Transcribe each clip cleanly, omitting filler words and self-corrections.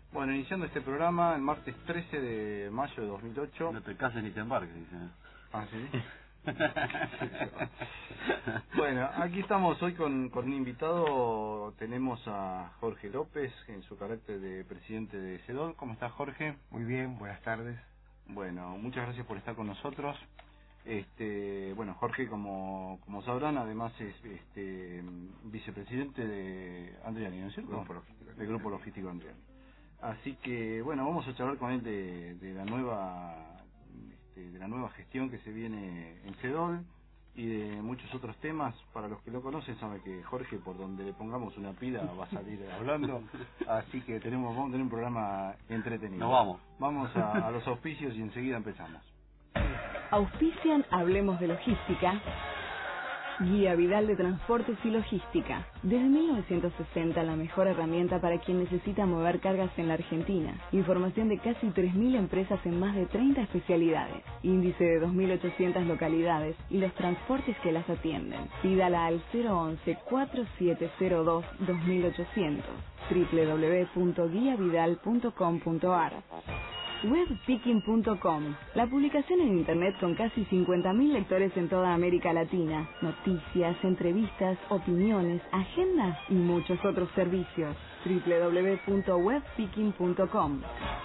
Bueno, iniciando este programa el martes 13 de mayo de 2008. No te cases ni te embarques, dicen. Ah, ¿sí? Bueno, aquí estamos hoy con un invitado. Tenemos a Jorge López en su carácter de presidente de CEDOL. ¿Cómo estás, Jorge? Muy bien, buenas tardes. Bueno, muchas gracias por estar con nosotros. Bueno, Jorge, como sabrán, además es vicepresidente de Andriani, ¿no es cierto? Del Grupo Logístico Andriani. Así que, bueno, vamos a charlar con él de la nueva gestión que se viene en CEDOL y de muchos otros temas. Para los que lo conocen saben que Jorge, por donde le pongamos una pila, va a salir hablando. Así que vamos a tener un programa entretenido. Nos vamos. Vamos a los auspicios y enseguida empezamos. Auspician Hablemos de Logística. Guía Vidal de Transportes y Logística. Desde 1960, la mejor herramienta para quien necesita mover cargas en la Argentina. Información de casi 3.000 empresas en más de 30 especialidades. Índice de 2.800 localidades y los transportes que las atienden. Pídala al 011-4702-2800. www.guiavidal.com.ar. Webpicking.com, la publicación en internet con casi 50.000 lectores en toda América Latina. Noticias, entrevistas, opiniones, agendas y muchos otros servicios. www.webpicking.com.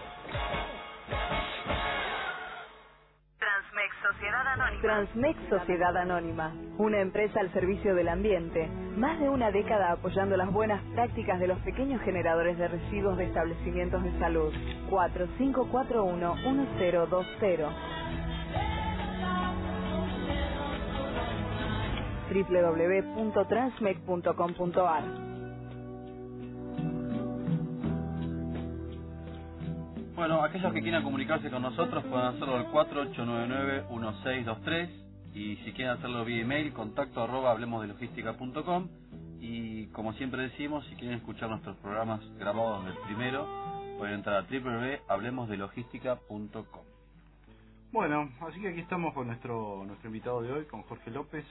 Transmex Sociedad Anónima, una empresa al servicio del ambiente, más de una década apoyando las buenas prácticas de los pequeños generadores de residuos de establecimientos de salud. 4541-1020 www.transmec.com.ar. Bueno, aquellos que quieran comunicarse con nosotros pueden hacerlo al 4899-1623 y si quieren hacerlo vía email, contacto@hablemosdelogística.com. Y como siempre decimos, si quieren escuchar nuestros programas grabados del primero, pueden entrar a www.hablemosdelogística.com. Bueno, así que aquí estamos con nuestro invitado de hoy, con Jorge López.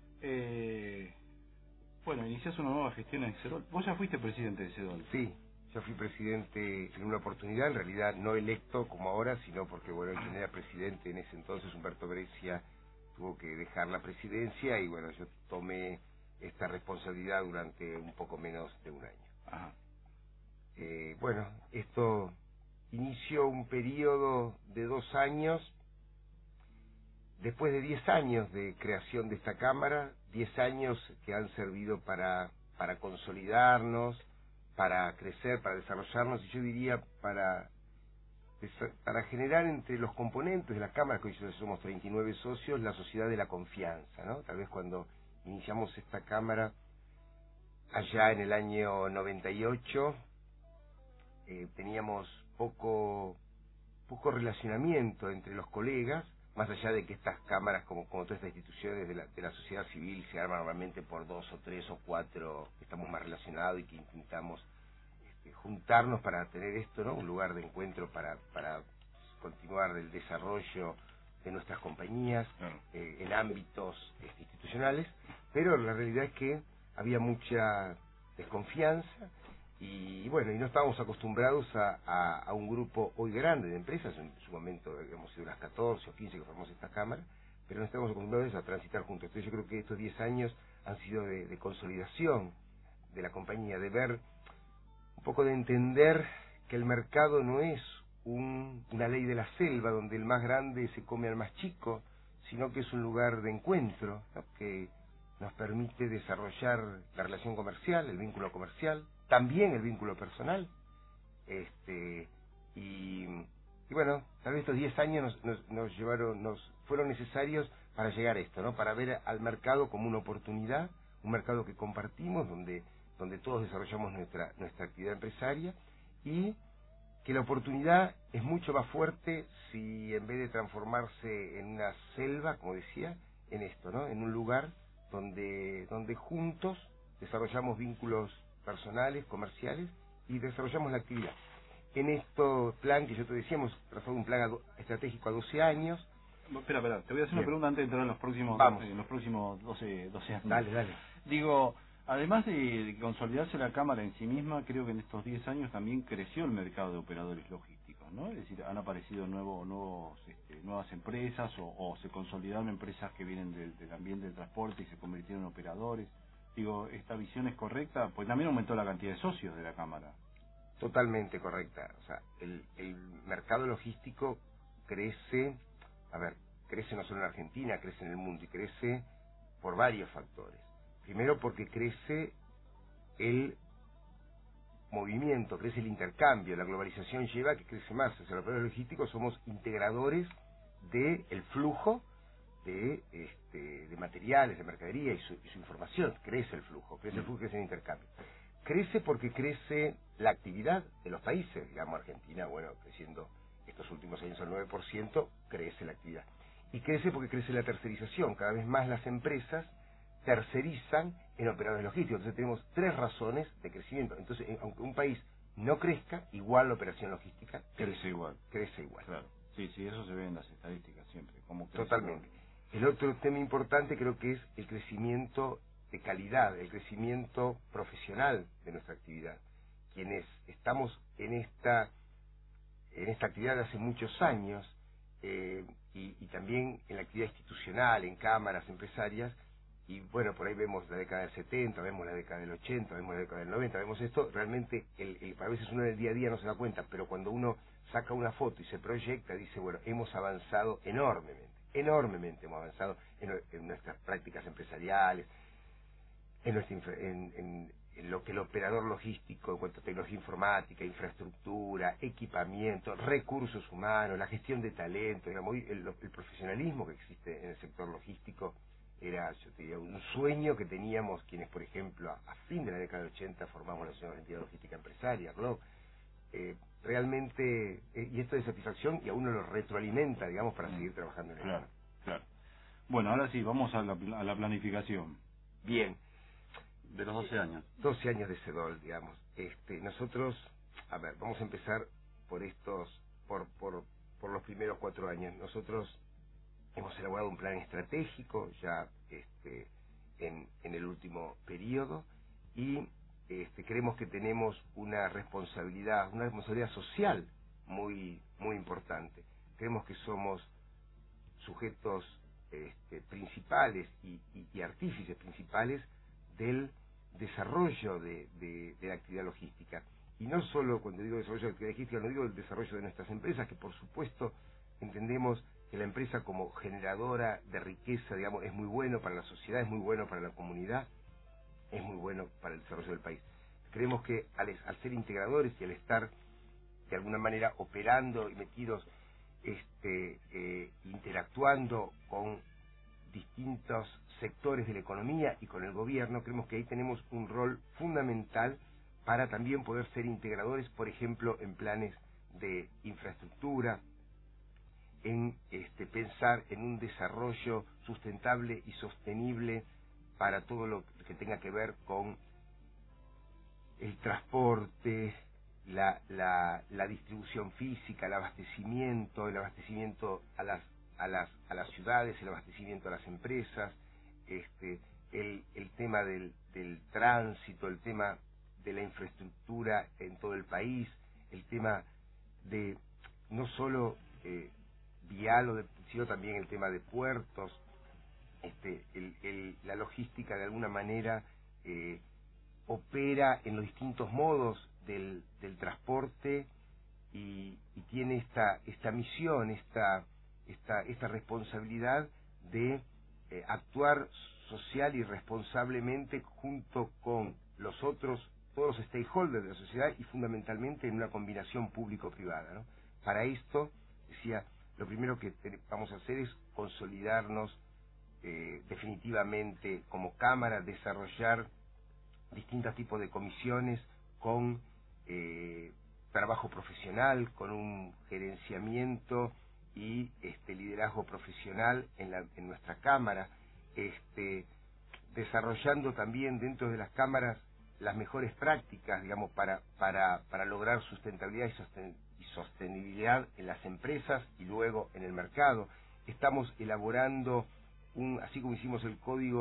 Bueno, inicias una nueva gestión en CEDOL. Vos ya fuiste presidente de CEDOL. Sí, yo fui presidente en una oportunidad, en realidad no electo como ahora, sino porque, bueno, quien era presidente en ese entonces, Humberto Brescia, tuvo que dejar la presidencia y, bueno, yo tomé esta responsabilidad durante un poco menos de un año. Ajá. Bueno, esto inició un periodo de 2 años. Después de 10 años de creación de esta Cámara, 10 años que han servido para consolidarnos, para crecer, para desarrollarnos, y yo diría para generar entre los componentes de la Cámara, que hoy somos 39 socios, la sociedad de la confianza, ¿no? Tal vez cuando iniciamos esta Cámara, allá en el año 98, teníamos poco relacionamiento entre los colegas, más allá de que estas cámaras, como todas estas instituciones de la sociedad civil, se arman normalmente por 2 o 3 o 4, estamos más relacionados y que intentamos juntarnos para tener esto, ¿no? Un lugar de encuentro para continuar el desarrollo de nuestras compañías en ámbitos institucionales, pero la realidad es que había mucha desconfianza y bueno, y no estábamos acostumbrados a un grupo hoy grande de empresas. En su momento hemos sido unas 14 o 15 que formamos esta Cámara, pero no estamos acostumbrados a transitar juntos. Entonces yo creo que estos 10 años han sido de consolidación de la compañía, de ver, un poco de entender que el mercado no es una ley de la selva donde el más grande se come al más chico, sino que es un lugar de encuentro, ¿no? Que nos permite desarrollar la relación comercial, el vínculo comercial, también el vínculo personal, y bueno, tal vez estos 10 años nos fueron necesarios para llegar a esto, ¿no? Para ver al mercado como una oportunidad, un mercado que compartimos, donde todos desarrollamos nuestra actividad empresaria, y que la oportunidad es mucho más fuerte si en vez de transformarse en una selva, como decía, en esto, ¿no? En un lugar donde juntos desarrollamos vínculos personales, comerciales, y desarrollamos la actividad. En este plan que yo te decía, hemos trazado un plan estratégico a 12 años. Espera, te voy a hacer una pregunta antes de entrar en los próximos 12 años. Dale. Digo, Además de consolidarse la Cámara en sí misma, creo que en estos 10 años también creció el mercado de operadores logísticos, ¿no? Es decir, han aparecido nuevas empresas o se consolidaron empresas que vienen del ambiente del transporte y se convirtieron en operadores. Digo, ¿esta visión es correcta? Pues también aumentó la cantidad de socios de la Cámara. Totalmente correcta. O sea, el mercado logístico crece, crece no solo en Argentina, crece en el mundo y crece por varios factores. Primero porque crece el movimiento, crece el intercambio, la globalización lleva a que crece más. O sea, los operadores logísticos somos integradores del flujo de materiales, de mercadería y su información. Crece el flujo, crece el intercambio. Crece porque crece la actividad de los países, digamos Argentina, creciendo estos últimos años al 9%, crece la actividad. Y crece porque crece la tercerización, cada vez más las empresas tercerizan en operadores logísticos. Entonces tenemos 3 razones de crecimiento. Entonces, aunque un país no crezca, igual la operación logística crece igual. Claro. Sí, eso se ve en las estadísticas siempre. Totalmente. El otro tema importante creo que es el crecimiento de calidad, el crecimiento profesional de nuestra actividad. Quienes estamos en esta actividad de hace muchos años, y también en la actividad institucional, en cámaras empresarias, y por ahí vemos la década del 70, vemos la década del 80, vemos la década del 90, vemos esto, realmente a veces uno en el día a día no se da cuenta, pero cuando uno saca una foto y se proyecta, dice, hemos avanzado enormemente hemos avanzado en nuestras prácticas empresariales, en lo que el operador logístico en cuanto a tecnología informática, infraestructura, equipamiento, recursos humanos, la gestión de talento, digamos, el profesionalismo que existe en el sector logístico era, yo te diría, un sueño que teníamos quienes, por ejemplo, a fin de la década del 80 formamos la Asociación Argentina de Logística Empresaria, ¿no? Realmente, y esto de satisfacción, y a uno lo retroalimenta, digamos, para seguir trabajando en el Claro. Bueno, ahora sí, vamos a la planificación. Bien. De los 12 años. 12 años de CEDOL, digamos. Nosotros, vamos a empezar por los primeros 4 años. Nosotros hemos elaborado un plan estratégico ya en el último periodo y creemos que tenemos una responsabilidad social muy importante. Creemos que somos sujetos principales y artífices principales del desarrollo de la actividad logística. Y no solo cuando digo desarrollo de la actividad logística, no digo el desarrollo de nuestras empresas, que por supuesto entendemos que la empresa como generadora de riqueza, digamos, es muy bueno para la sociedad, es muy bueno para la comunidad, es muy bueno para el desarrollo del país. Creemos que al ser integradores y al estar de alguna manera operando y metidos, interactuando con distintos sectores de la economía y con el gobierno, creemos que ahí tenemos un rol fundamental para también poder ser integradores, por ejemplo, en planes de infraestructura, en pensar en un desarrollo sustentable y sostenible para todo lo que tenga que ver con el transporte, la distribución física, el abastecimiento a las ciudades, el abastecimiento a las empresas, el tema del tránsito, el tema de la infraestructura en todo el país, el tema de no solo vial, sino también el tema de puertos, la logística de alguna manera opera en los distintos modos del transporte y tiene esta misión, esta responsabilidad de actuar social y responsablemente junto con todos los stakeholders de la sociedad y fundamentalmente en una combinación público-privada, ¿no? Para esto, decía, lo primero que vamos a hacer es consolidarnos definitivamente como Cámara, desarrollar distintos tipos de comisiones con trabajo profesional, con un gerenciamiento y liderazgo profesional en nuestra Cámara, desarrollando también dentro de las cámaras las mejores prácticas, digamos, para lograr sustentabilidad y sostenibilidad en las empresas y luego en el mercado. Estamos elaborando así como hicimos el código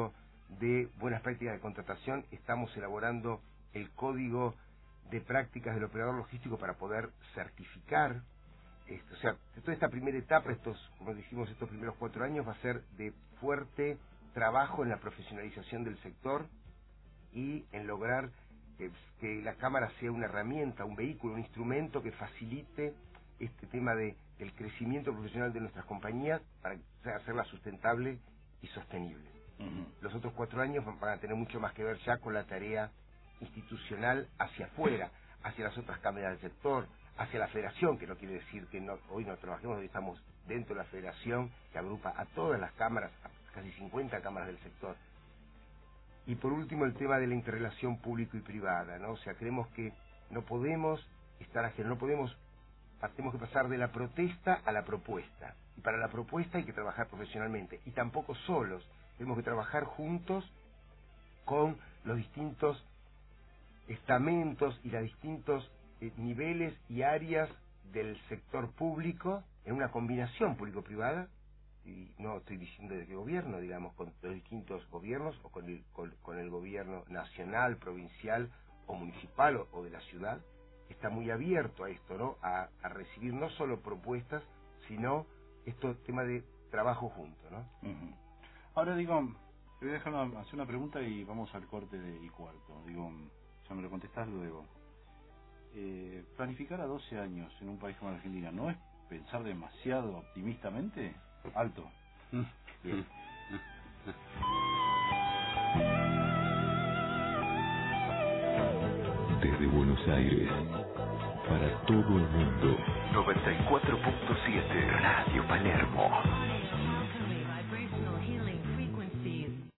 de buenas prácticas de contratación. Estamos elaborando el código de prácticas del operador logístico para poder certificar esto. O sea, toda esta primera etapa, como dijimos, estos primeros 4 años va a ser de fuerte trabajo en la profesionalización del sector y en lograr que la Cámara sea una herramienta, un vehículo, un instrumento que facilite este tema del crecimiento profesional de nuestras compañías para hacerla sustentable y sostenible. Los otros 4 años van a tener mucho más que ver ya con la tarea institucional hacia afuera, hacia las otras cámaras del sector, hacia la federación, que no quiere decir que hoy no trabajemos, hoy estamos dentro de la federación que agrupa a todas las cámaras, a casi 50 cámaras del sector. Y por último el tema de la interrelación público y privada, ¿no? O sea, creemos que no podemos estar ajenos, tenemos que pasar de la protesta a la propuesta. Y para la propuesta hay que trabajar profesionalmente, y tampoco solos, tenemos que trabajar juntos con los distintos estamentos y los distintos niveles y áreas del sector público en una combinación público-privada, y no estoy diciendo de qué gobierno, digamos, con los distintos gobiernos o con el gobierno nacional, provincial o municipal o de la ciudad, que está muy abierto a esto, ¿no? A recibir no solo propuestas, sino tema de trabajo junto, ¿no? Ahora digo, te voy a dejar hacer una pregunta y vamos al corte y cuarto. Digo, ya me lo contestás luego. Planificar a 12 años en un país como Argentina, ¿no es pensar demasiado optimistamente? Alto. Bien. Desde Buenos Aires, para todo el mundo, 94.7 Radio Palermo.